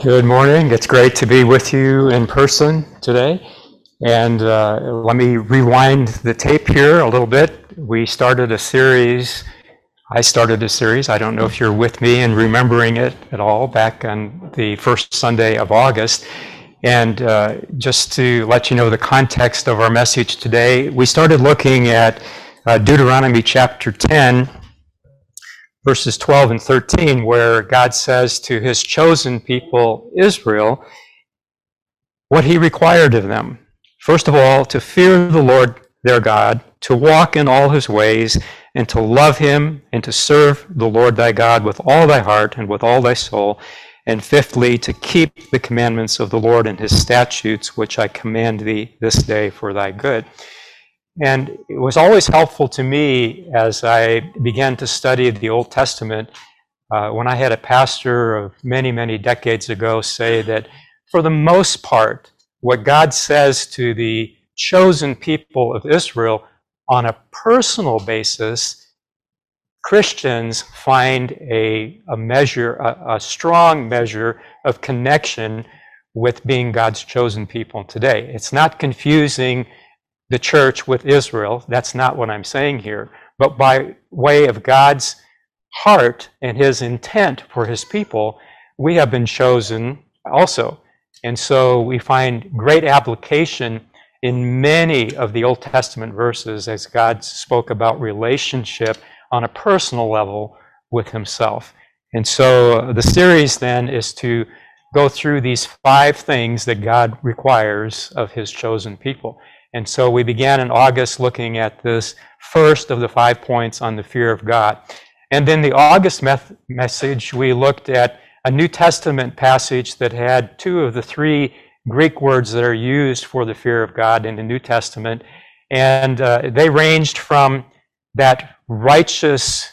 Good morning. It's great to be with you in person today. And let me rewind the tape here a little bit. We started a series. I started a series. I don't know if you're with me and remembering it at all, back on the first Sunday of August. And just to let you know the context of our message today, we started looking at Deuteronomy chapter 10, verses 12 and 13, where God says to his chosen people, Israel, what he required of them. First of all, to fear the Lord their God, to walk in all his ways, and to love him, and to serve the Lord thy God with all thy heart and with all thy soul. And fifthly, to keep the commandments of the Lord and his statutes, which I command thee this day for thy good. And it was always helpful to me as I began to study the Old Testament, when I had a pastor of many, many decades ago say that for the most part, what God says to the chosen people of Israel on a personal basis, Christians find a strong measure of connection with being God's chosen people today. It's not confusing the church with Israel. That's not what I'm saying here. But by way of God's heart and his intent for his people, we have been chosen also. And so we find great application in many of the Old Testament verses as God spoke about relationship on a personal level with himself. And so the series then is to go through these 5 things that God requires of his chosen people. And so we began in August looking at this first of the 5 points on the fear of God. And then the August message, we looked at a New Testament passage that had 2 of the 3 Greek words that are used for the fear of God in the New Testament. And they ranged from that righteous,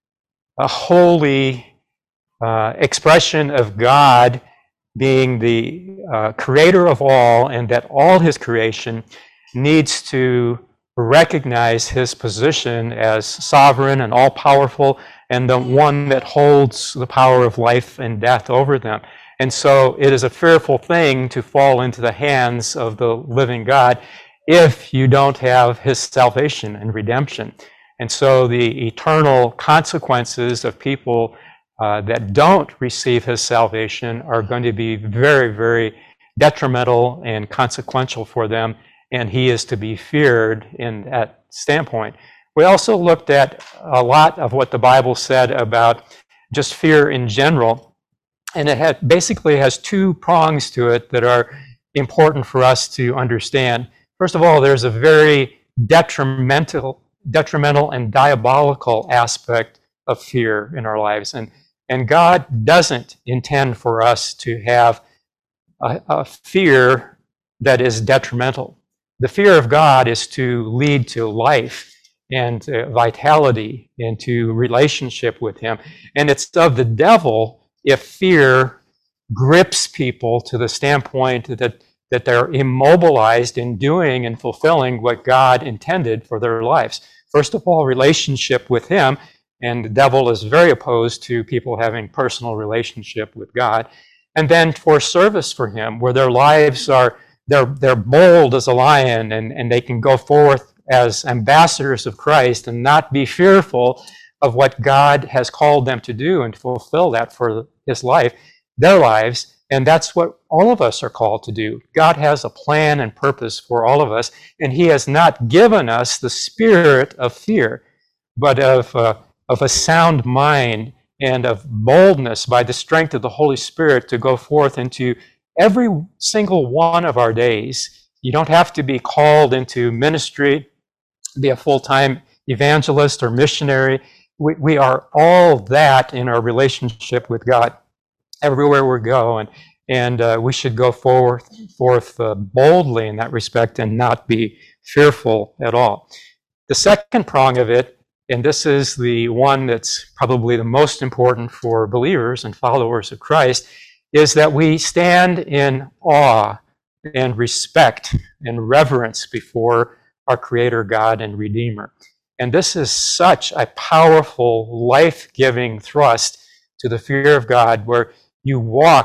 holy expression of God being the creator of all, and that all his creation needs to recognize his position as sovereign and all-powerful, and the one that holds the power of life and death over them. And so it is a fearful thing to fall into the hands of the living God if you don't have his salvation and redemption. And so the eternal consequences of people that don't receive his salvation are going to be very, very detrimental and consequential for them, and he is to be feared in that standpoint. We also looked at a lot of what the Bible said about just fear in general, and it basically has 2 prongs to it that are important for us to understand. First of all, there's a very detrimental and diabolical aspect of fear in our lives, and God doesn't intend for us to have a fear that is detrimental. The fear of God is to lead to life and vitality and to relationship with him. And it's of the devil if fear grips people to the standpoint that they're immobilized in doing and fulfilling what God intended for their lives. First of all, relationship with him, and the devil is very opposed to people having personal relationship with God. And then for service for him, where their lives are they're bold as a lion, and they can go forth as ambassadors of Christ and not be fearful of what God has called them to do and fulfill that for his life, their lives. And that's what all of us are called to do. God has a plan and purpose for all of us, and he has not given us the spirit of fear, but of a sound mind and of boldness by the strength of the Holy Spirit to go forth into every single one of our days. You don't have to be called into ministry, be a full-time evangelist or missionary. We are all that in our relationship with God everywhere we go, and we should go forth boldly in that respect and not be fearful at all. The second prong of it, and this is the one that's probably the most important for believers and followers of Christ, is that we stand in awe and respect and reverence before our Creator, God, and Redeemer. And this is such a powerful, life-giving thrust to the fear of God, where you walk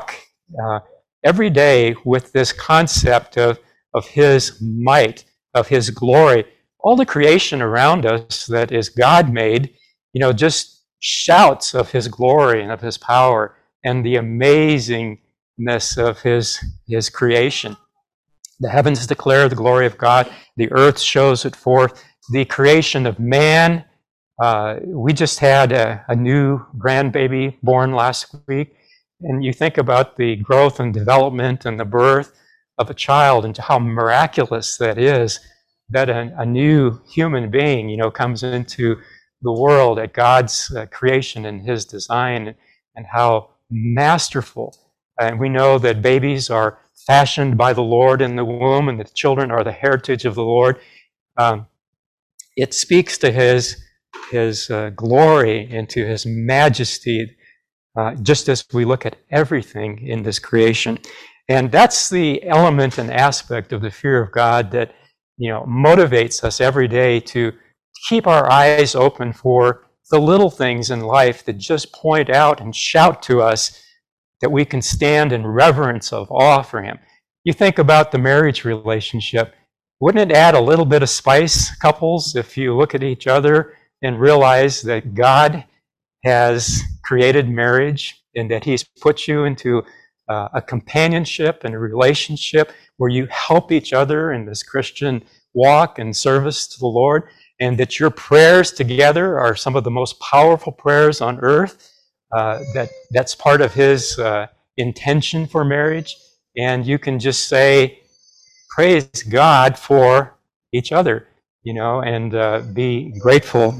uh, every day with this concept of his might, of his glory. All the creation around us that is God made, just shouts of his glory and of his power and the amazingness of his creation. The heavens declare the glory of God. The earth shows it forth. The creation of man. We just had a new grandbaby born last week. And you think about the growth and development and the birth of a child and how miraculous that is, that a new human being, comes into the world at God's creation and his design, and how masterful. And we know that babies are fashioned by the Lord in the womb, and the children are the heritage of the Lord. It speaks to his glory and to his majesty, just as we look at everything in this creation. And that's the element and aspect of the fear of God that motivates us every day to keep our eyes open for the little things in life that just point out and shout to us that we can stand in reverence of awe for him. You think about the marriage relationship. Wouldn't it add a little bit of spice, couples, if you look at each other and realize that God has created marriage and that he's put you into a companionship and a relationship where you help each other in this Christian walk and service to the Lord, and that your prayers together are some of the most powerful prayers on earth? That's part of his intention for marriage. And you can just say, praise God for each other, and be grateful.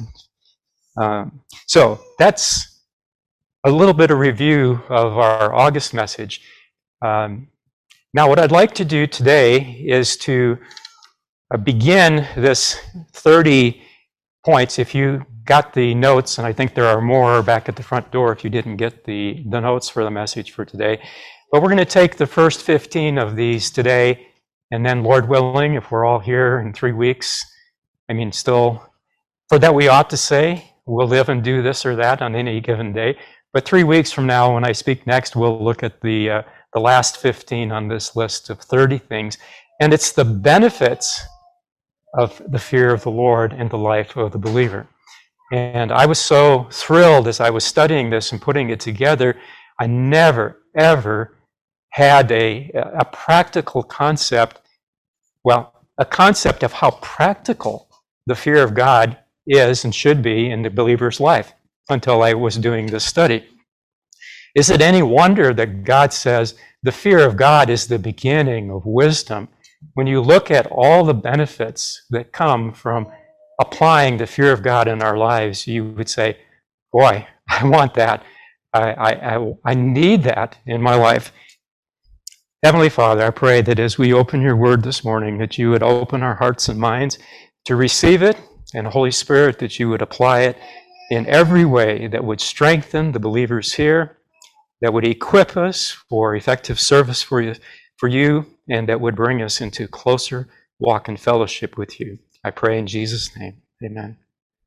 So that's a little bit of review of our August message. Now, what I'd like to do today is to begin this 30 points. If you got the notes, and I think there are more back at the front door if you didn't get the notes for the message for today. But we're going to take the first 15 of these today, and then, Lord willing, if we're all here in 3 weeks, still, for that we ought to say, we'll live and do this or that on any given day. But 3 weeks from now, when I speak next, we'll look at the last 15 on this list of 30 things. And it's the benefits of the fear of the Lord in the life of the believer. And I was so thrilled as I was studying this and putting it together. I never, ever had a practical concept, a concept of how practical the fear of God is and should be in the believer's life until I was doing this study. Is it any wonder that God says the fear of God is the beginning of wisdom? When you look at all the benefits that come from applying the fear of God in our lives, you would say, boy, I want that. I need that in my life. Heavenly Father, I pray that as we open your word this morning, that you would open our hearts and minds to receive it, and Holy Spirit, that you would apply it in every way that would strengthen the believers here, that would equip us for effective service for you, and that would bring us into closer walk and fellowship with you. I pray in Jesus' name. Amen.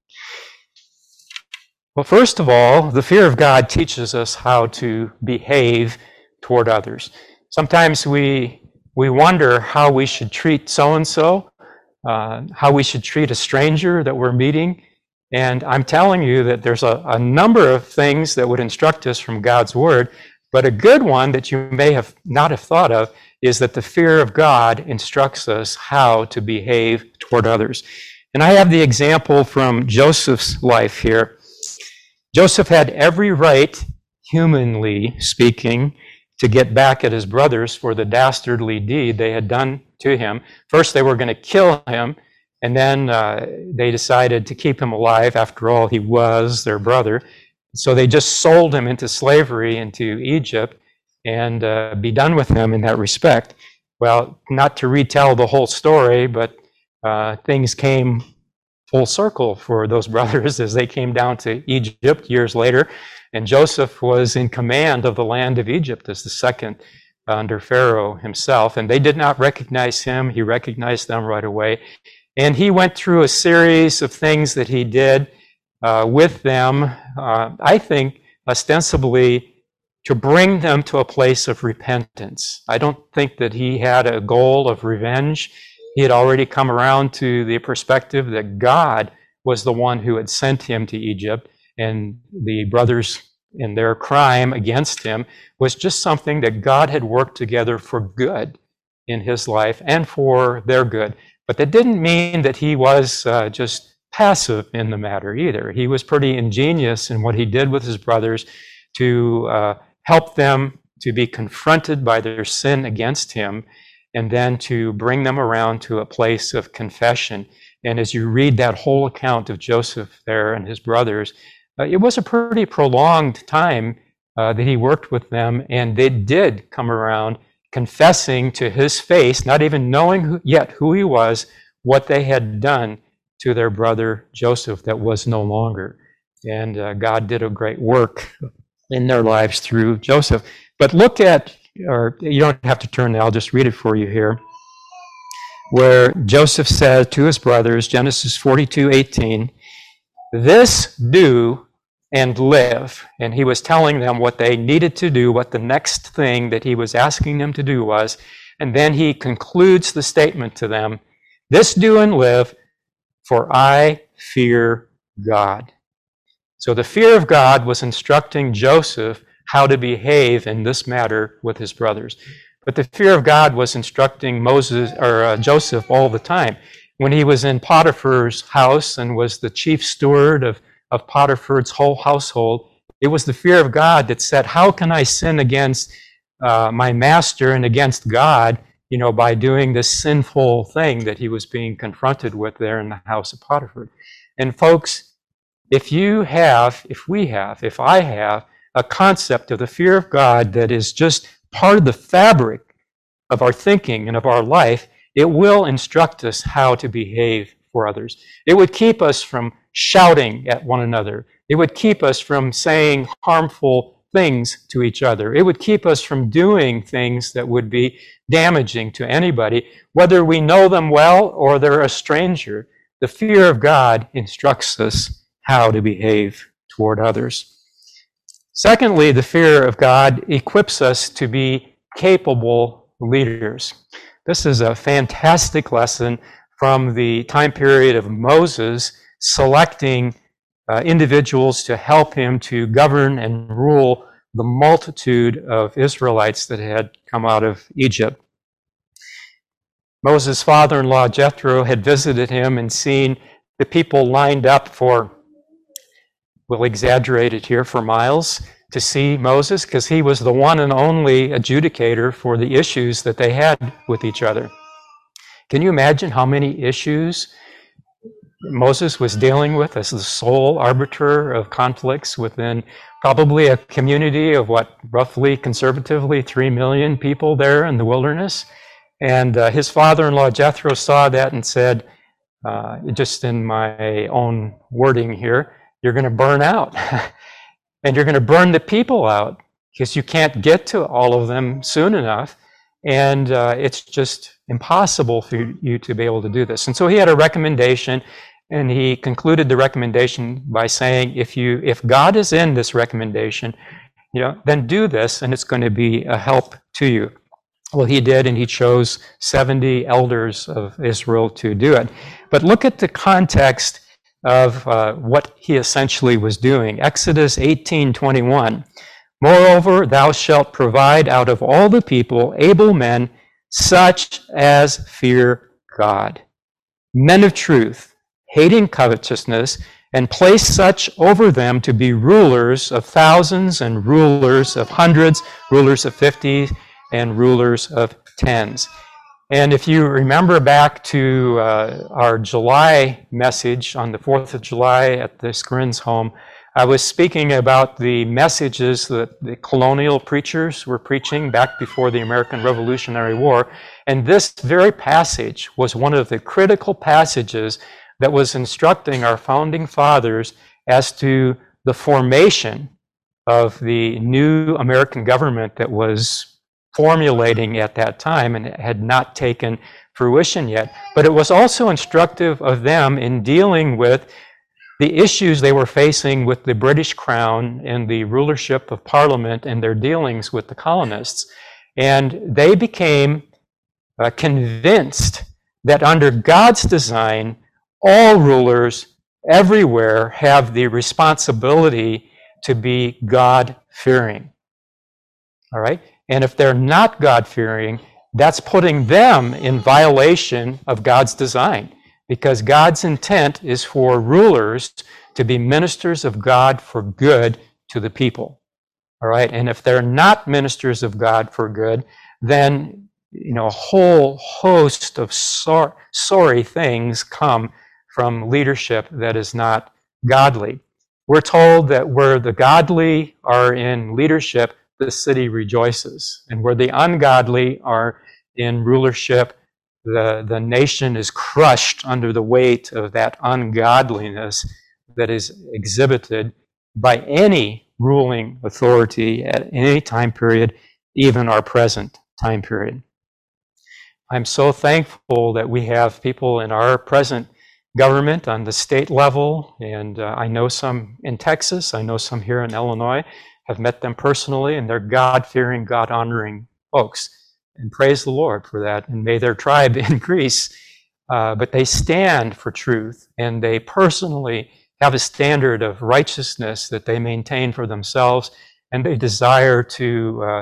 Well, first of all, the fear of God teaches us how to behave toward others. Sometimes we wonder how we should treat so-and-so, how we should treat a stranger that we're meeting. And I'm telling you that there's a number of things that would instruct us from God's word, but a good one that you may not have thought of is that the fear of God instructs us how to behave toward others. And I have the example from Joseph's life here. Joseph had every right, humanly speaking, to get back at his brothers for the dastardly deed they had done to him. First, they were going to kill him, and then they decided to keep him alive. After all, he was their brother. So they just sold him into slavery into Egypt and be done with him in that respect. Well, not to retell the whole story, but things came full circle for those brothers as they came down to Egypt years later. And Joseph was in command of the land of Egypt as the second under Pharaoh himself. And they did not recognize him. He recognized them right away. And he went through a series of things that he did with them, I think ostensibly to bring them to a place of repentance. I don't think that he had a goal of revenge. He had already come around to the perspective that God was the one who had sent him to Egypt, and the brothers in their crime against him was just something that God had worked together for good in his life and for their good. But that didn't mean that he was just passive in the matter either. He was pretty ingenious in what he did with his brothers to help them to be confronted by their sin against him, and then to bring them around to a place of confession. And as you read that whole account of Joseph there and his brothers, it was a pretty prolonged time that he worked with them, and they did come around confessing to his face, not even knowing yet who he was, what they had done to their brother Joseph that was no longer. And God did a great work in their lives through Joseph. But look at, or you don't have to turn there, I'll just read it for you here, where Joseph said to his brothers, Genesis 42:18, "This do and live." And he was telling them what they needed to do, what the next thing that he was asking them to do was. And then he concludes the statement to them, "This do and live, for I fear God." So the fear of God was instructing Joseph how to behave in this matter with his brothers. But the fear of God was instructing Joseph all the time. When he was in Potiphar's house and was the chief steward of Potiphar's whole household, it was the fear of God that said, how can I sin against my master and against God, by doing this sinful thing that he was being confronted with there in the house of Potiphar. And folks, if I have a concept of the fear of God that is just part of the fabric of our thinking and of our life, it will instruct us how to behave for others. It would keep us from shouting at one another. It would keep us from saying harmful things to each other. It would keep us from doing things that would be damaging to anybody, whether we know them well or they're a stranger. The fear of God instructs us how to behave toward others. Secondly, the fear of God equips us to be capable leaders. This is a fantastic lesson from the time period of Moses selecting individuals to help him to govern and rule the multitude of Israelites that had come out of Egypt. Moses' father-in-law Jethro had visited him and seen the people lined up for, we'll exaggerate it here, for miles to see Moses, because he was the one and only adjudicator for the issues that they had with each other. Can you imagine how many issues Moses was dealing with as the sole arbiter of conflicts within probably a community of roughly conservatively 3 million people there in the wilderness? And his father-in-law Jethro saw that and said, just in my own wording here, you're going to burn out. And you're going to burn the people out because you can't get to all of them soon enough. And it's just impossible for you to be able to do this. And so he had a recommendation, and he concluded the recommendation by saying, if God is in this recommendation, then do this, and it's going to be a help to you. Well, he did, and he chose 70 elders of Israel to do it. But look at the context of what he essentially was doing. Exodus 18:21. "Moreover, thou shalt provide out of all the people able men, such as fear God, men of truth, hating covetousness, and place such over them to be rulers of thousands and rulers of hundreds, rulers of 50, and rulers of tens." And if you remember back to our July message on the 4th of July at the Scrins home, I was speaking about the messages that the colonial preachers were preaching back before the American Revolutionary War. And this very passage was one of the critical passages that was instructing our founding fathers as to the formation of the new American government that was formulating at that time, and it had not taken fruition yet. But it was also instructive of them in dealing with the issues they were facing with the British Crown and the rulership of Parliament and their dealings with the colonists. And they became convinced that under God's design, all rulers everywhere have the responsibility to be God-fearing. All right? And if they're not God-fearing, that's putting them in violation of God's design, because God's intent is for rulers to be ministers of God for good to the people. All right? And if they're not ministers of God for good, then a whole host of sorry things come from leadership that is not godly. We're told that where the godly are in leadership, the city rejoices. And where the ungodly are in rulership, the nation is crushed under the weight of that ungodliness that is exhibited by any ruling authority at any time period, even our present time period. I'm so thankful that we have people in our present government on the state level, and I know some in Texas, I know some here in Illinois, have met them personally, and they're God-fearing, God-honoring folks. And praise the Lord for that, and may their tribe increase. But they stand for truth, and they personally have a standard of righteousness that they maintain for themselves, and they desire to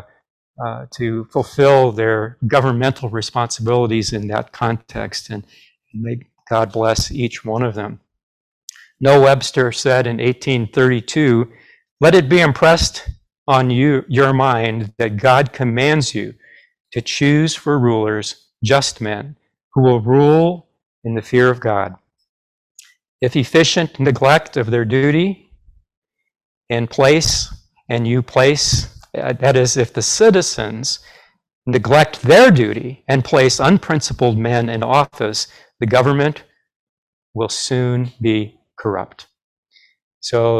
fulfill their governmental responsibilities in that context. And may God bless each one of them. Noah Webster said in 1832, "Let it be impressed on your mind that God commands you to choose for rulers just men who will rule in the fear of God. If efficient neglect of their duty and you place, that is, if the citizens neglect their duty and place unprincipled men in office, the government will soon be corrupt." So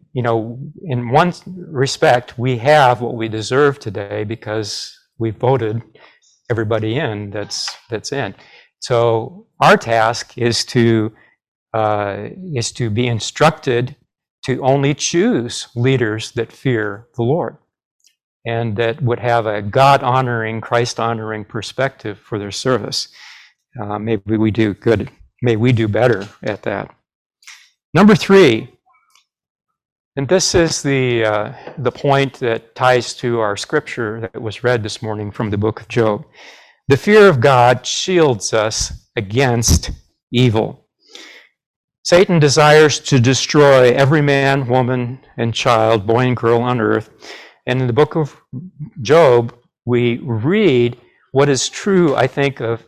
in one respect, we have what we deserve today because we voted everybody in that's in. So our task is to be instructed to only choose leaders that fear the Lord and that would have a God-honoring, Christ-honoring perspective for their service. Maybe we do good. May we do better at that. Number 3, and this is the point that ties to our scripture that was read this morning from the book of Job. The fear of God shields us against evil. Satan desires to destroy every man, woman, and child, boy and girl on earth. And in the book of Job, we read what is true, I think, of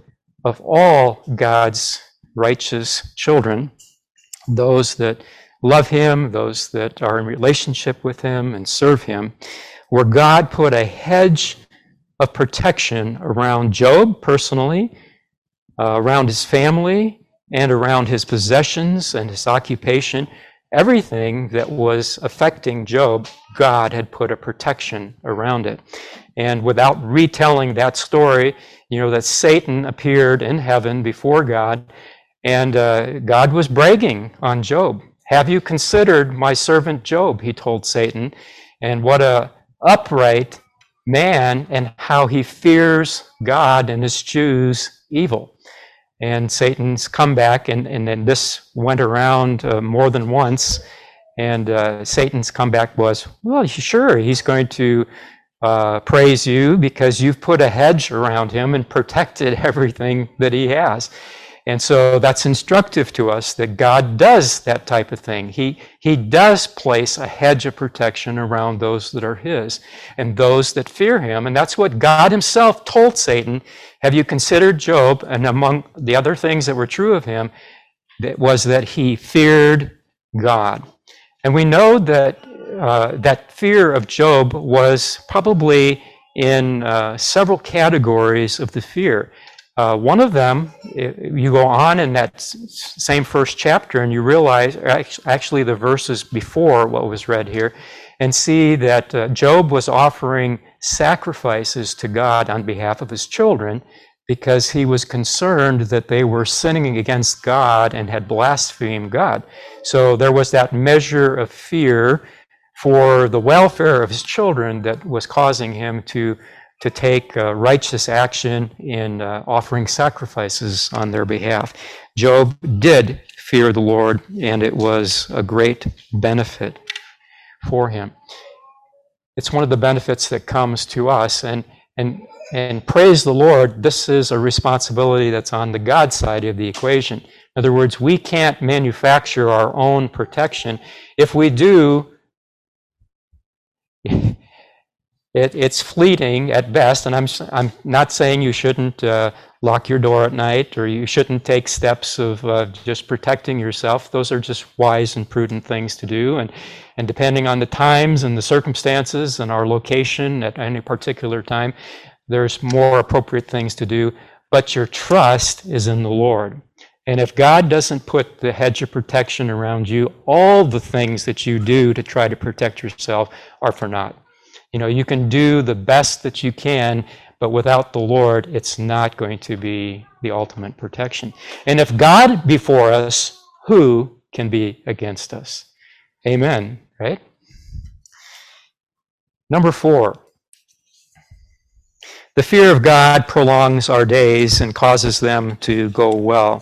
all God's righteous children, those that love him, those that are in relationship with him and serve him, where God put a hedge of protection around Job personally, around his family, and around his possessions and his occupation. Everything that was affecting Job, God had put a protection around it. And without retelling that story, that Satan appeared in heaven before God, and God was bragging on Job. "Have you considered my servant Job?" he told Satan, "and what a upright man, and how he fears God and eschews evil." And Satan's comeback, and then this went around more than once, and Satan's comeback was, "Well, sure, he's going to praise you because you've put a hedge around him and protected everything that he has." And so that's instructive to us that God does that type of thing. He does place a hedge of protection around those that are his and those that fear him. And that's what God himself told Satan. "Have you considered Job?" And among the other things that were true of him, that was that he feared God. And we know that that fear of Job was probably in several categories of the fear. One of them, you go on in that same first chapter and you realize, actually the verses before what was read here, and see that Job was offering sacrifices to God on behalf of his children because he was concerned that they were sinning against God and had blasphemed God. So there was that measure of fear for the welfare of his children that was causing him to take righteous action in offering sacrifices on their behalf. Job did fear the Lord, and it was a great benefit for him. It's one of the benefits that comes to us, and praise the Lord, this is a responsibility that's on the God side of the equation. In other words, we can't manufacture our own protection. If we do, it's fleeting at best, and I'm not saying you shouldn't lock your door at night or you shouldn't take steps of just protecting yourself. Those are just wise and prudent things to do, and depending on the times and the circumstances and our location at any particular time, there's more appropriate things to do. But your trust is in the Lord. And if God doesn't put the hedge of protection around you, all the things that you do to try to protect yourself are for naught. You know, you can do the best that you can, but without the Lord, it's not going to be the ultimate protection. And if God be for us, who can be against us? Amen, right? Number 4, the fear of God prolongs our days and causes them to go well.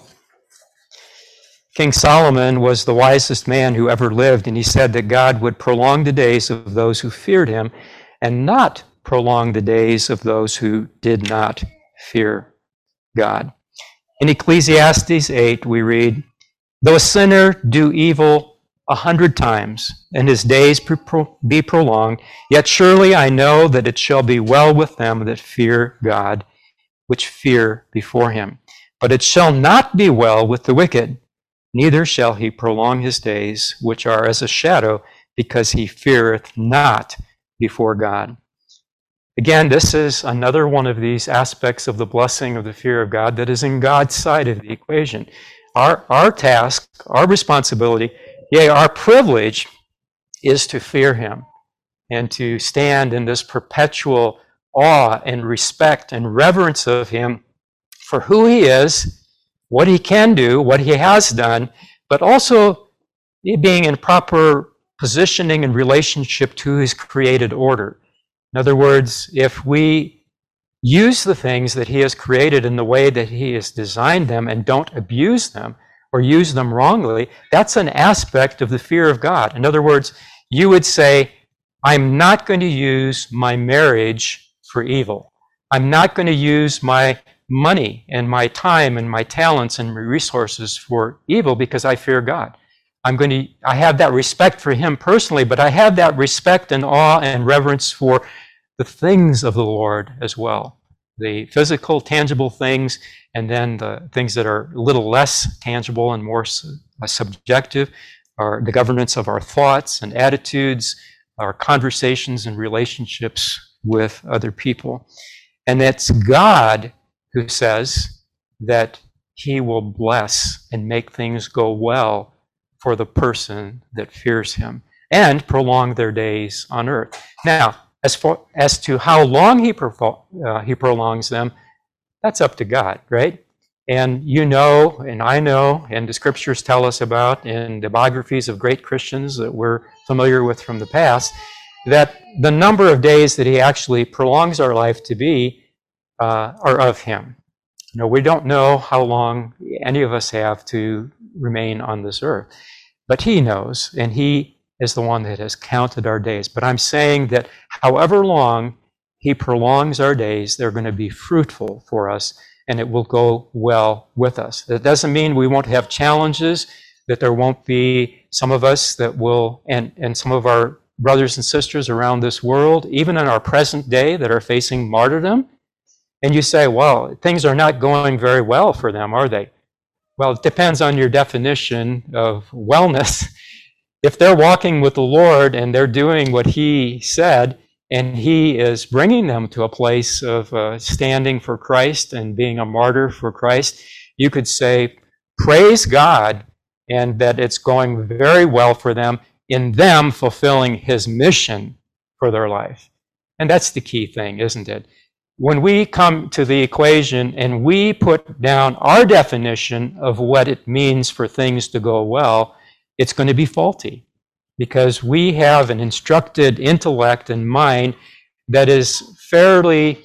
King Solomon was the wisest man who ever lived, and he said that God would prolong the days of those who feared him and not prolong the days of those who did not fear God. In Ecclesiastes 8, we read, "Though a sinner do evil 100 times, and his days be prolonged, yet surely I know that it shall be well with them that fear God, which fear before him. But it shall not be well with the wicked, neither shall he prolong his days, which are as a shadow, because he feareth not before God." Again, this is another one of these aspects of the blessing of the fear of God that is in God's side of the equation. Our task, our responsibility, yea, our privilege is to fear him and to stand in this perpetual awe and respect and reverence of him for who he is, what he can do, what he has done, but also being in proper positioning and relationship to his created order. In other words, if we use the things that he has created in the way that he has designed them and don't abuse them or use them wrongly, that's an aspect of the fear of God. In other words, you would say, I'm not going to use my marriage for evil. I'm not going to use my money and my time and my talents and my resources for evil because I fear God. I have that respect for him personally, but I have that respect and awe and reverence for the things of the Lord as well. The physical, tangible things, and then the things that are a little less tangible and more subjective are the governance of our thoughts and attitudes, our conversations and relationships with other people. And it's God who says that he will bless and make things go well for the person that fears him and prolong their days on earth. Now, as to how long he prolongs them, that's up to God, right? And you know, and I know, and the scriptures tell us about in the biographies of great Christians that we're familiar with from the past, that the number of days that he actually prolongs our life to be are of him. You know, we don't know how long any of us have to remain on this earth, but he knows, and he is the one that has counted our days. But I'm saying that however long he prolongs our days, they're going to be fruitful for us, and it will go well with us. That doesn't mean we won't have challenges, that there won't be some of us that will, and some of our brothers and sisters around this world, even in our present day, that are facing martyrdom. And you say, well, things are not going very well for them, are they? Well, it depends on your definition of wellness. If they're walking with the Lord and they're doing what he said, and he is bringing them to a place of standing for Christ and being a martyr for Christ, you could say, praise God, and that it's going very well for them in them fulfilling his mission for their life. And that's the key thing, isn't it? when we come to the equation and we put down our definition of what it means for things to go well, it's going to be faulty, because we have an instructed intellect and mind that is fairly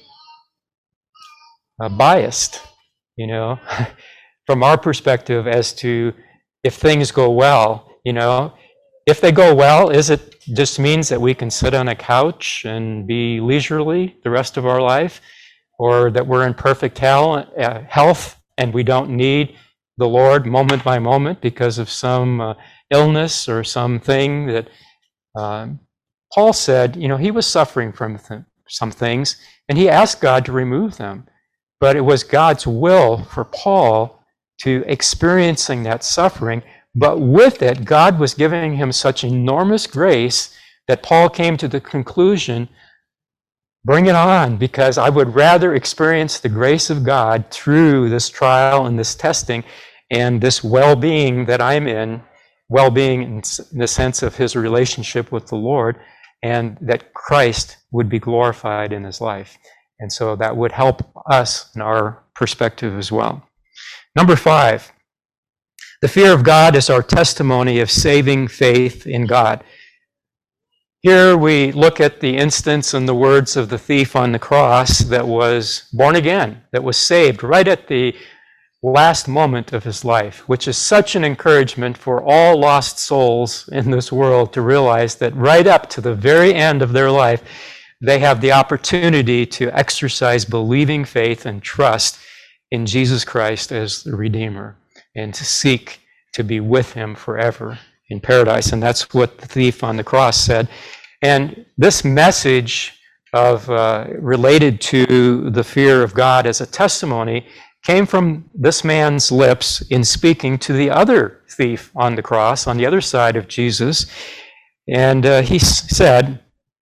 biased, from our perspective as to if things go well. If they go well, is it just means that we can sit on a couch and be leisurely the rest of our life, or that we're in perfect health and we don't need the Lord moment by moment because of some illness or something that Paul said, he was suffering from some things, and he asked God to remove them. But it was God's will for Paul to experiencing that suffering. But with it, God was giving him such enormous grace that Paul came to the conclusion, bring it on, because I would rather experience the grace of God through this trial and this testing and this well-being that I'm in, well-being in the sense of his relationship with the Lord, and that Christ would be glorified in his life. And so that would help us in our perspective as well. Number 5. The fear of God is our testimony of saving faith in God. Here we look at the instance in the words of the thief on the cross that was born again, that was saved right at the last moment of his life, which is such an encouragement for all lost souls in this world to realize that right up to the very end of their life, they have the opportunity to exercise believing faith and trust in Jesus Christ as the Redeemer, and to seek to be with him forever in paradise. And that's what the thief on the cross said. And this message of related to the fear of God as a testimony came from this man's lips in speaking to the other thief on the cross, on the other side of Jesus. And he said,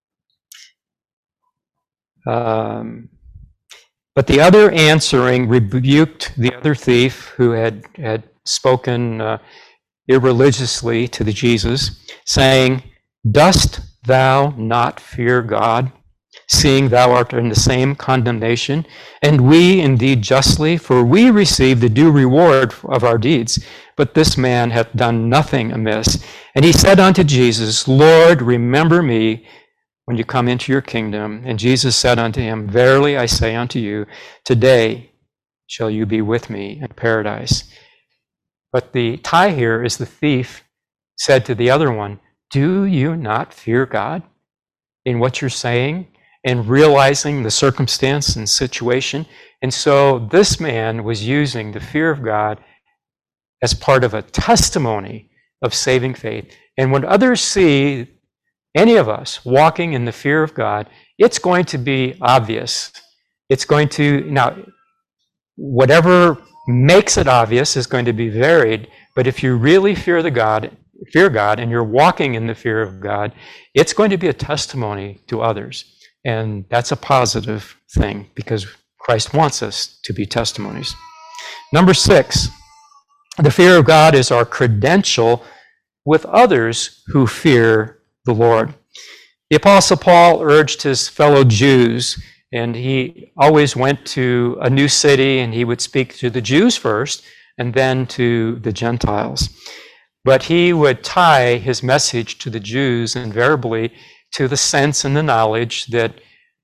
but the other answering rebuked the other thief who had spoken irreligiously to the Jesus, saying, dost thou not fear God, seeing thou art in the same condemnation? And we indeed justly, for we receive the due reward of our deeds. But this man hath done nothing amiss. And he said unto Jesus, Lord, remember me when you come into your kingdom. And Jesus said unto him, verily I say unto you, today shall you be with me in paradise. But the tie here is the thief said to the other one, do you not fear God in what you're saying and realizing the circumstance and situation? And so this man was using the fear of God as part of a testimony of saving faith. And when others see any of us walking in the fear of God, it's going to be obvious. It's going to, now, whatever makes it obvious is going to be varied, but if you really fear God and you're walking in the fear of God, it's going to be a testimony to others. And that's a positive thing because Christ wants us to be testimonies. Number 6, the fear of God is our credential with others who fear the Lord. The Apostle Paul urged his fellow Jews, and he always went to a new city and he would speak to the Jews first and then to the Gentiles. But he would tie his message to the Jews invariably to the sense and the knowledge that,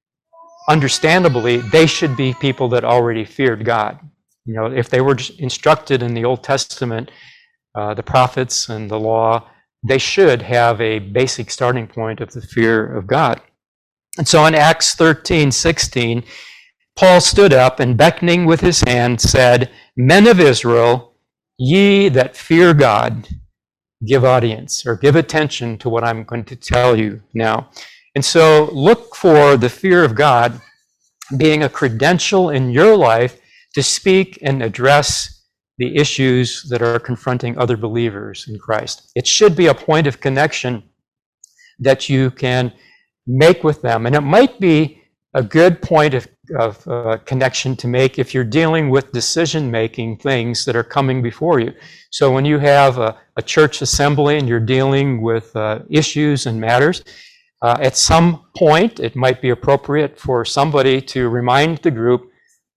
understandably, they should be people that already feared God. You know, if they were instructed in the Old Testament, the prophets and the law, they should have a basic starting point of the fear of God. And so in Acts 13:16, Paul stood up and beckoning with his hand said, Men of Israel, ye that fear God, give audience or give attention to what I'm going to tell you now. And so look for the fear of God being a credential in your life to speak and address the issues that are confronting other believers in Christ. It should be a point of connection that you can make with them. And it might be a good point of connection to make if you're dealing with decision-making things that are coming before you. So when you have a church assembly and you're dealing with issues and matters, At some point, it might be appropriate for somebody to remind the group,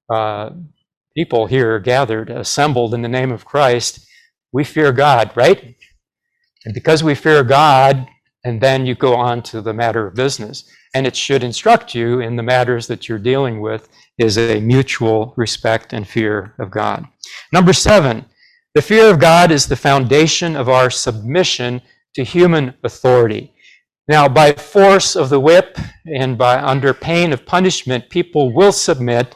people here gathered, assembled in the name of Christ, we fear God, right? And because we fear God, and then you go on to the matter of business. And it should instruct you in the matters that you're dealing with is a mutual respect and fear of God. Number 7, the fear of God is the foundation of our submission to human authority. Now, by force of the whip and by under pain of punishment, people will submit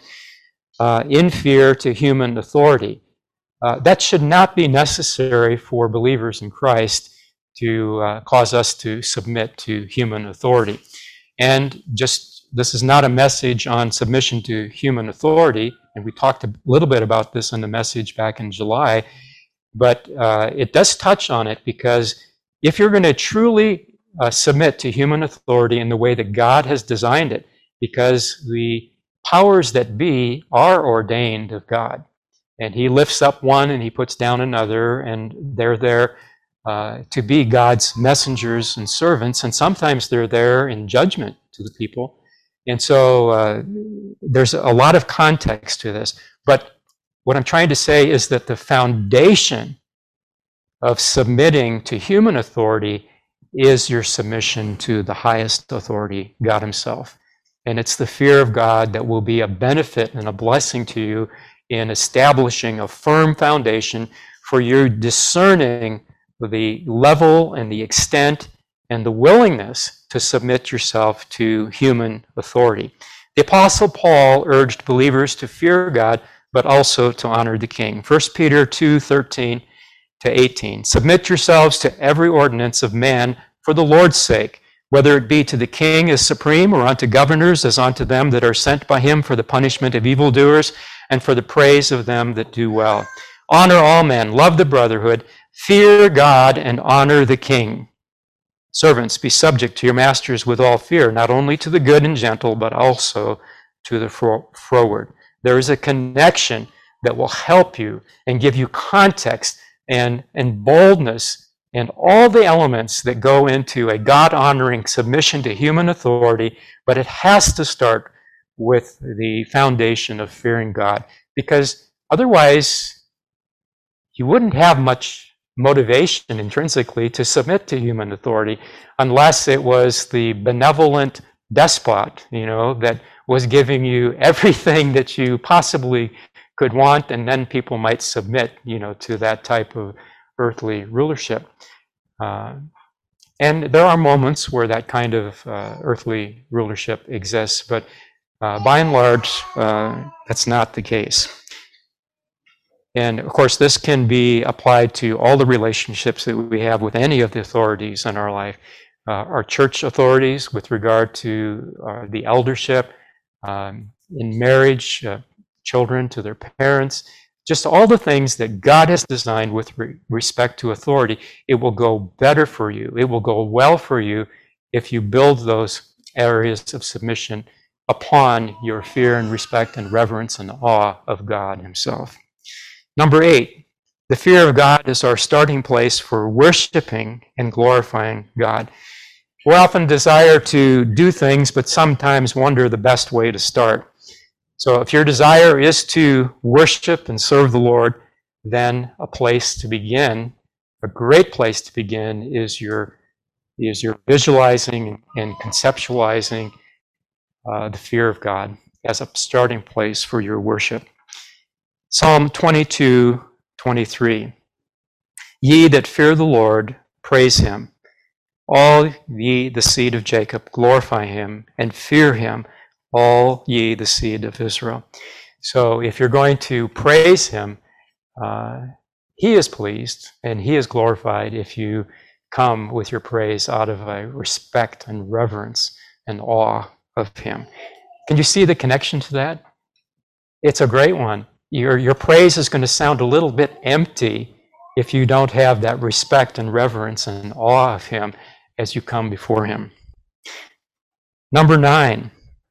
in fear to human authority. That should not be necessary for believers in Christ to cause us to submit to human authority. And just, this is not a message on submission to human authority, and we talked a little bit about this in the message back in July, but it does touch on it, because if you're going to truly submit to human authority in the way that God has designed it, because the powers that be are ordained of God, and he lifts up one and he puts down another, and they're there to be God's messengers and servants, and sometimes they're there in judgment to the people. And so there's a lot of context to this. But what I'm trying to say is that the foundation of submitting to human authority is your submission to the highest authority, God himself. And it's the fear of God that will be a benefit and a blessing to you in establishing a firm foundation for you discerning the level and the extent and the willingness to submit yourself to human authority. The Apostle Paul urged believers to fear God, but also to honor the king. 1 Peter 2:13 to 18. Submit yourselves to every ordinance of man for the Lord's sake, whether it be to the king as supreme, or unto governors as unto them that are sent by him for the punishment of evildoers and for the praise of them that do well. Honor all men, love the brotherhood, fear God, and honor the king. Servants, be subject to your masters with all fear, not only to the good and gentle, but also to the froward. There is a connection that will help you and give you context and boldness and all the elements that go into a God-honoring submission to human authority, but it has to start with the foundation of fearing God, because otherwise you wouldn't have much motivation intrinsically to submit to human authority unless it was the benevolent despot, that was giving you everything that you possibly could want, and then people might submit, to that type of earthly rulership. And there are moments where that kind of earthly rulership exists, but by and large, that's not the case. And of course, this can be applied to all the relationships that we have with any of the authorities in our life. Our church authorities with regard to the eldership, in marriage, children to their parents, just all the things that God has designed with respect to authority. It will go better for you. It will go well for you if you build those areas of submission upon your fear and respect and reverence and awe of God himself. Number 8, the fear of God is our starting place for worshiping and glorifying God. We often desire to do things, but sometimes wonder the best way to start. So if your desire is to worship and serve the Lord, then a place to begin, a great place to begin, is your visualizing and conceptualizing the fear of God as a starting place for your worship. Psalm 22:23. Ye that fear the Lord, praise him. All ye the seed of Jacob, glorify him and fear him, all ye the seed of Israel. So if you're going to praise him, he is pleased and he is glorified if you come with your praise out of a respect and reverence and awe of him. Can you see the connection to that? It's a great one. Your praise is going to sound a little bit empty if you don't have that respect and reverence and awe of him as you come before him. Number 9.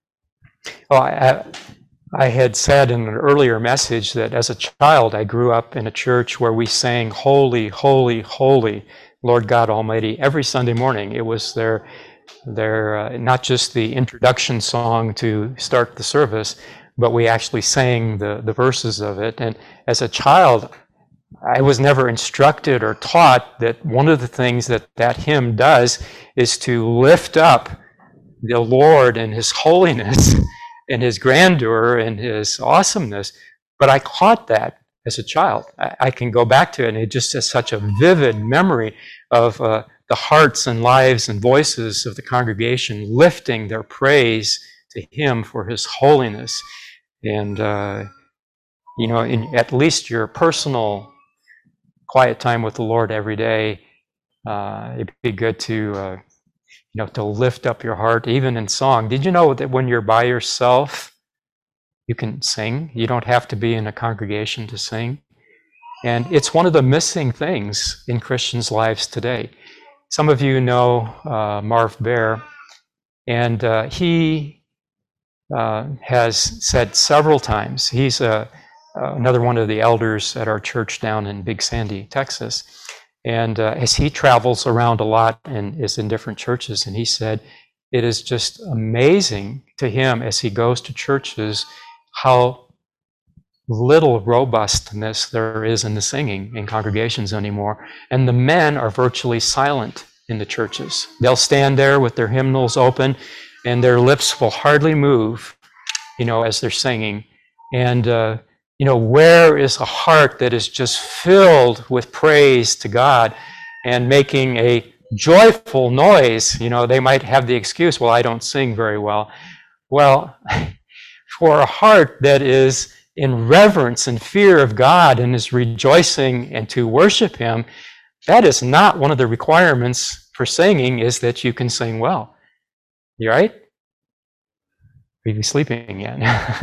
I had said in an earlier message that as a child I grew up in a church where we sang Holy, Holy, Holy, Lord God Almighty every Sunday morning. It was their They're not just the introduction song to start the service, but we actually sang the verses of it. And as a child, I was never instructed or taught that one of the things that hymn does is to lift up the Lord and His holiness and His grandeur and His awesomeness. But I caught that as a child. I can go back to it, and it just has such a vivid memory of the hearts and lives and voices of the congregation lifting their praise to Him for His holiness. And, in at least your personal quiet time with the Lord every day, it'd be good to lift up your heart, even in song. Did you know that when you're by yourself, you can sing? You don't have to be in a congregation to sing. And it's one of the missing things in Christians' lives today. Some of you know Marv Bear, and he has said several times, he's another one of the elders at our church down in Big Sandy, Texas. And as he travels around a lot and is in different churches, and he said, it is just amazing to him as he goes to churches how little robustness there is in the singing in congregations anymore. And the men are virtually silent in the churches. They'll stand there with their hymnals open, and their lips will hardly move, as they're singing. And where is a heart that is just filled with praise to God and making a joyful noise? They might have the excuse, well, I don't sing very well. Well, for a heart that is in reverence and fear of God and is rejoicing and to worship Him, that is not one of the requirements for singing, is that you can sing well. You right? Are you sleeping yet?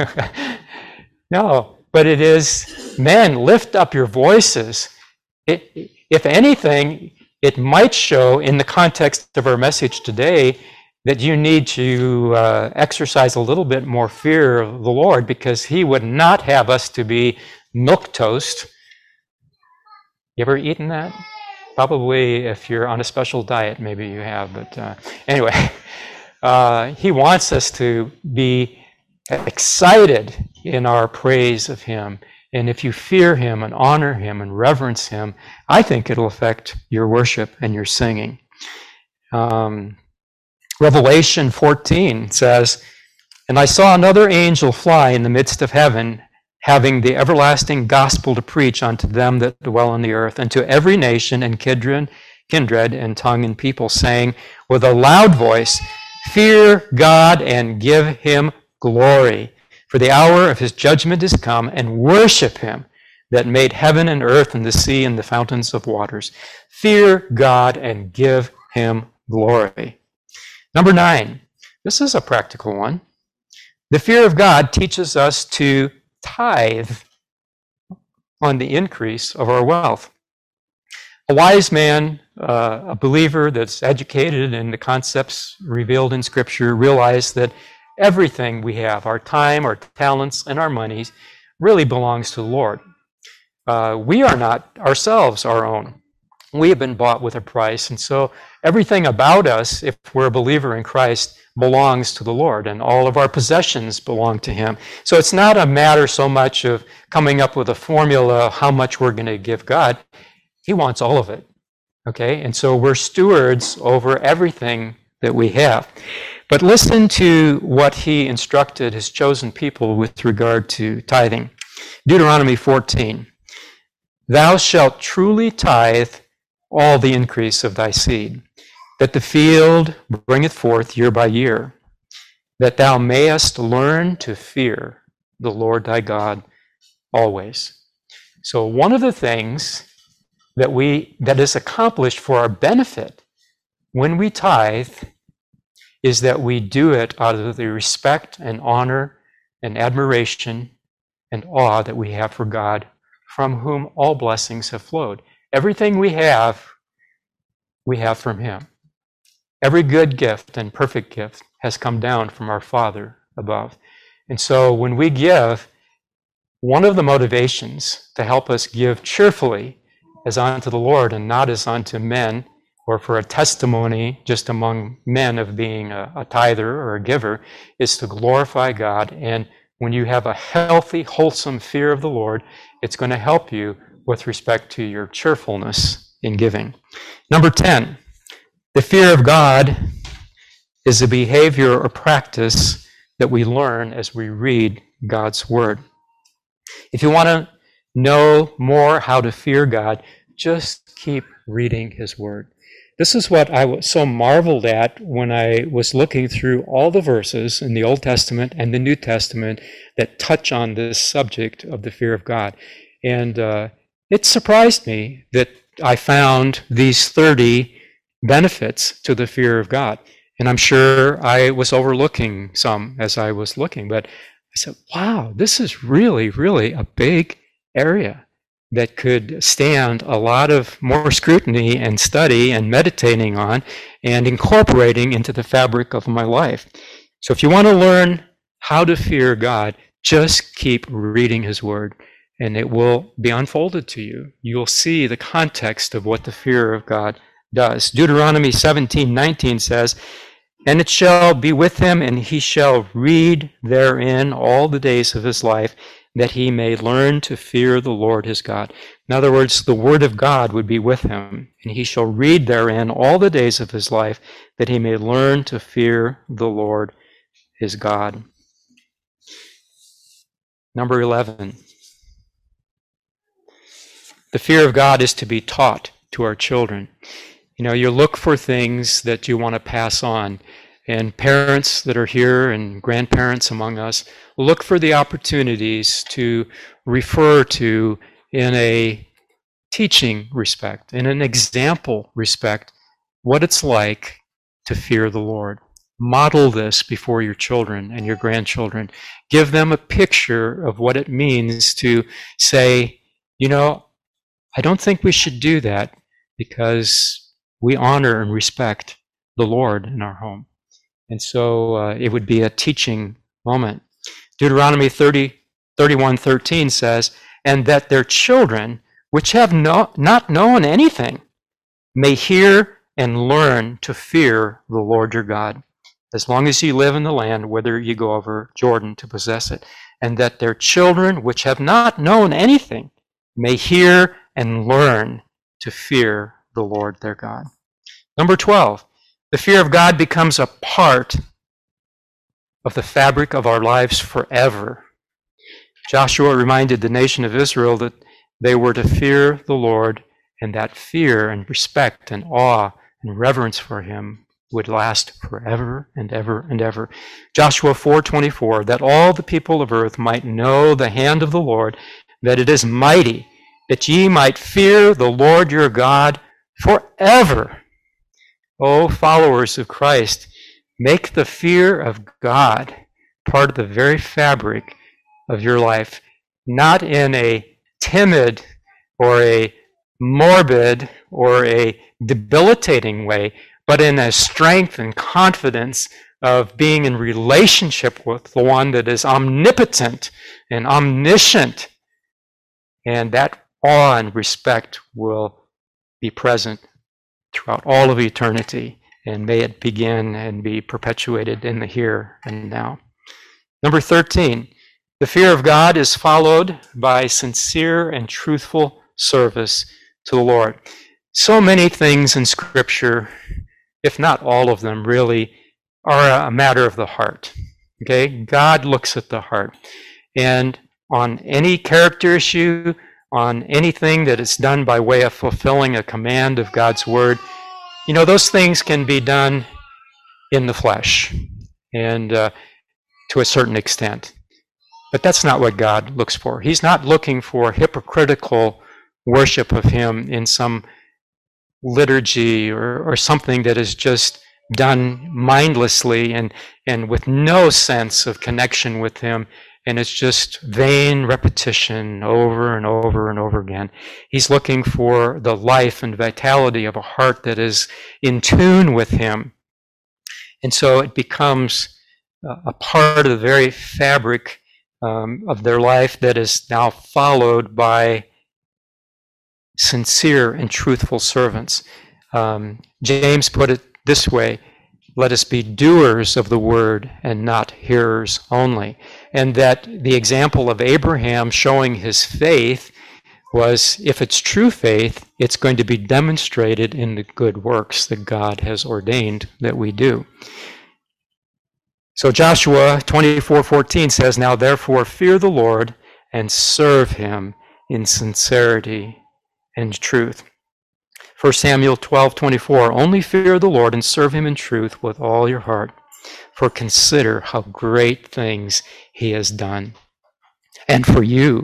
No. But it is, men, lift up your voices. If anything, it might show in the context of our message today that you need to exercise a little bit more fear of the Lord, because He would not have us to be milquetoast. You ever eaten that? Probably if you're on a special diet, maybe you have. But anyway, He wants us to be excited in our praise of Him. And if you fear Him and honor Him and reverence Him, I think it'll affect your worship and your singing. Revelation 14 says, "And I saw another angel fly in the midst of heaven, having the everlasting gospel to preach unto them that dwell on the earth, and to every nation and kindred and tongue and people, saying with a loud voice, Fear God and give Him glory, for the hour of His judgment is come, and worship Him that made heaven and earth and the sea and the fountains of waters. Fear God and give Him glory." Number 9, this is a practical one. The fear of God teaches us to tithe on the increase of our wealth. A wise man, a believer that's educated in the concepts revealed in Scripture, realized that everything we have, our time, our talents, and our monies, really belongs to the Lord. We are not ourselves our own. We have been bought with a price, and so everything about us, if we're a believer in Christ, belongs to the Lord, and all of our possessions belong to Him. So it's not a matter so much of coming up with a formula of how much we're going to give God. He wants all of it, okay? And so we're stewards over everything that we have. But listen to what He instructed His chosen people with regard to tithing. Deuteronomy 14, "Thou shalt truly tithe all the increase of thy seed, that the field bringeth forth year by year, that thou mayest learn to fear the Lord thy God always." So one of the things that is accomplished for our benefit when we tithe is that we do it out of the respect and honor and admiration and awe that we have for God, from whom all blessings have flowed. Everything we have from Him. Every good gift and perfect gift has come down from our Father above. And so when we give, one of the motivations to help us give cheerfully as unto the Lord and not as unto men or for a testimony just among men of being a tither or a giver, is to glorify God. And when you have a healthy, wholesome fear of the Lord, it's going to help you with respect to your cheerfulness in giving. Number 10, the fear of God is a behavior or practice that we learn as we read God's Word. If you want to know more how to fear God, just keep reading His Word. This is what I was so marveled at when I was looking through all the verses in the Old Testament and the New Testament that touch on this subject of the fear of God. And it surprised me that I found these 30 benefits to the fear of God. And I'm sure I was overlooking some as I was looking, but I said, wow, this is really, really a big area that could stand a lot of more scrutiny and study and meditating on and incorporating into the fabric of my life. So if you want to learn how to fear God, just keep reading His Word, and it will be unfolded to you. You'll see the context of what the fear of God does. Deuteronomy 17:19 says, "And it shall be with him, and he shall read therein all the days of his life, that he may learn to fear the Lord his God." In other words, the Word of God would be with him, and he shall read therein all the days of his life, that he may learn to fear the Lord his God. Number 11, the fear of God is to be taught to our children. You know, you look for things that you want to pass on. And parents that are here and grandparents among us, look for the opportunities to refer to in a teaching respect, in an example respect, what it's like to fear the Lord. Model this before your children and your grandchildren. Give them a picture of what it means to say, you know, I don't think we should do that because we honor and respect the Lord in our home. And so it would be a teaching moment. Deuteronomy 31:13 says, "And that their children, which have not known anything, may hear and learn to fear the Lord your God, as long as you live in the land, whether you go over Jordan to possess it. And that their children, which have not known anything, may hear and learn to fear the Lord their God." Number 12, the fear of God becomes a part of the fabric of our lives forever. Joshua reminded the nation of Israel that they were to fear the Lord, and that fear and respect and awe and reverence for Him would last forever and ever and ever. Joshua 4:24, "That all the people of earth might know the hand of the Lord, that it is mighty, that ye might fear the Lord your God forever." Oh, followers of Christ, make the fear of God part of the very fabric of your life, not in a timid or a morbid or a debilitating way, but in a strength and confidence of being in relationship with the one that is omnipotent and omniscient. And that awe and respect will be present throughout all of eternity, and may it begin and be perpetuated in the here and now. Number 13, the fear of God is followed by sincere and truthful service to the Lord. So many things in Scripture, if not all of them really, are a matter of the heart. Okay? God looks at the heart. And on any character issue, on anything that is done by way of fulfilling a command of God's Word, you know, those things can be done in the flesh and to a certain extent. But that's not what God looks for. He's not looking for hypocritical worship of Him in some liturgy or something that is just done mindlessly and with no sense of connection with Him. And it's just vain repetition over and over and over again. He's looking for the life and vitality of a heart that is in tune with Him. And so it becomes a part of the very fabric of their life that is now followed by sincere and truthful servants. James put it this way: let us be doers of the word and not hearers only. And that the example of Abraham showing his faith was, if it's true faith, it's going to be demonstrated in the good works that God has ordained that we do. So Joshua 24:14 says, now therefore fear the Lord and serve him in sincerity and truth. 1 Samuel 12:24, only fear the Lord and serve him in truth with all your heart, for consider how great things he has done. And for you.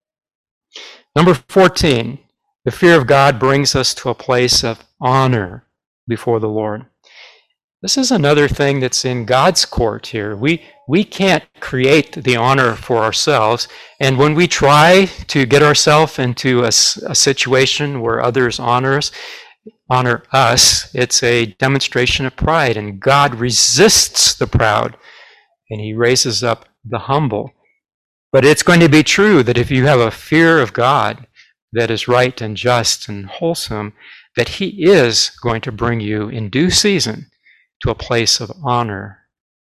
Number 14, the fear of God brings us to a place of honor before the Lord. This is another thing that's in God's court here. We can't create the honor for ourselves, and when we try to get ourselves into a situation where others honor us, it's a demonstration of pride, and God resists the proud, and he raises up the humble. But it's going to be true that if you have a fear of God that is right and just and wholesome, that he is going to bring you in due season to a place of honor.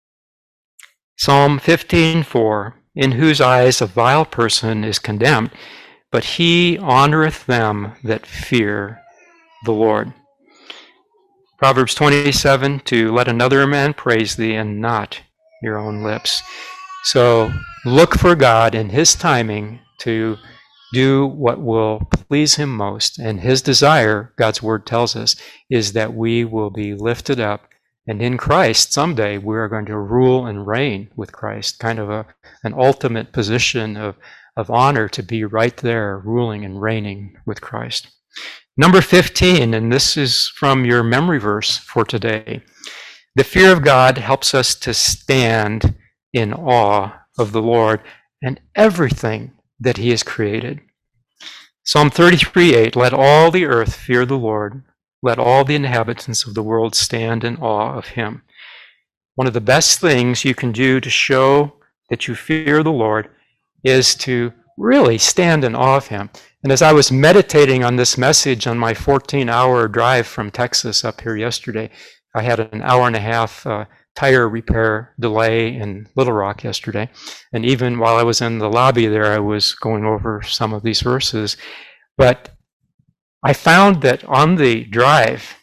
Psalm 15:4, in whose eyes a vile person is condemned, but he honoreth them that fear the Lord. Proverbs 27:2, let another man praise thee and not your own lips. So look for God in his timing to do what will please him most. And his desire, God's word tells us, is that we will be lifted up. And in Christ, someday, we are going to rule and reign with Christ, kind of an ultimate position of honor to be right there, ruling and reigning with Christ. Number 15, and this is from your memory verse for today. The fear of God helps us to stand in awe of the Lord and everything that he has created. Psalm 33:8, let all the earth fear the Lord. Let all the inhabitants of the world stand in awe of him. One of the best things you can do to show that you fear the Lord is to really stand in awe of him. And as I was meditating on this message on my 14-hour drive from Texas up here yesterday, I had an hour and a half tire repair delay in Little Rock yesterday. And even while I was in the lobby there, I was going over some of these verses. But I found that on the drive,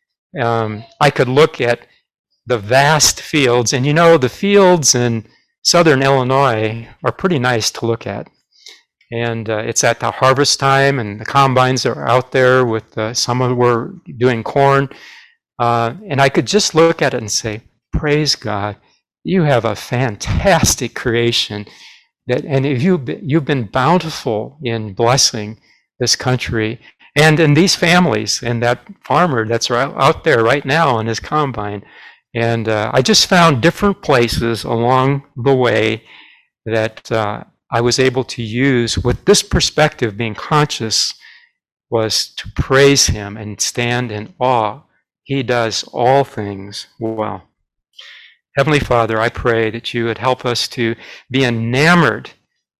I could look at the vast fields. And you know, the fields in southern Illinois are pretty nice to look at. And it's at the harvest time, and the combines are out there with some of them were doing corn. And I could just look at it and say, praise God, you have a fantastic creation. And if you've been bountiful in blessing this country. And in these families, and that farmer that's out there right now in his combine. And I just found different places along the way that I was able to use with this perspective, being conscious, was to praise him and stand in awe. He does all things well. Heavenly Father, I pray that you would help us to be enamored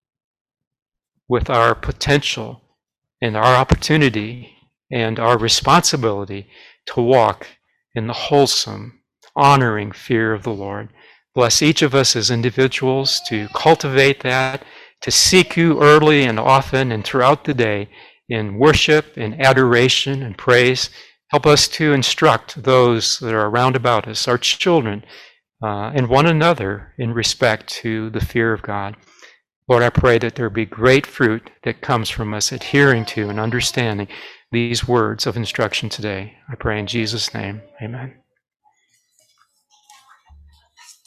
with our potential and our opportunity and our responsibility to walk in the wholesome, honoring fear of the Lord. Bless each of us as individuals to cultivate that, to seek you early and often and throughout the day in worship and adoration and praise. Help us to instruct those that are around about us, our children, and one another in respect to the fear of God. Lord, I pray that there be great fruit that comes from us adhering to and understanding these words of instruction today. I pray in Jesus' name, amen.